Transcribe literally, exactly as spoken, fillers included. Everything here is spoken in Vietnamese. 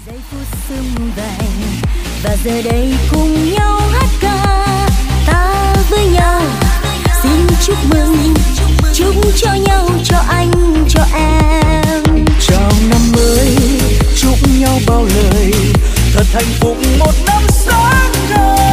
giây phút sương vàng và giờ đây cùng nhau hát ca ta với nhau, xin chúc mừng, chúc cho nhau, cho anh, cho em. Chào năm mới, chúc nhau bao lời, thật hạnh phúc một năm sáng ngời.